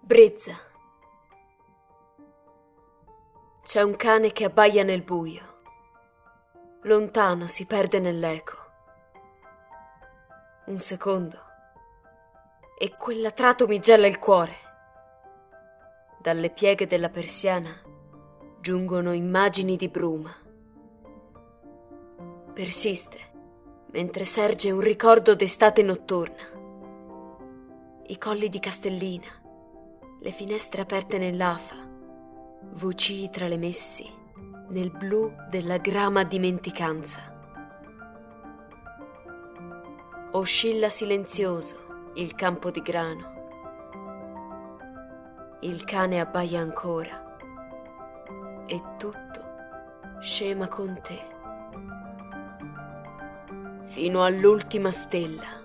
Brizza. C'è un cane che abbaia nel buio. Lontano si perde nell'eco. Un secondo e quell'atrato mi gela il cuore. Dalle pieghe della persiana giungono immagini di bruma. Persiste mentre serge un ricordo d'estate notturna. I colli di Castellina, le finestre aperte nell'afa, vocii tra le messi nel blu della grama dimenticanza. Oscilla silenzioso il campo di grano. Il cane abbaia ancora e tutto scema con te fino all'ultima stella.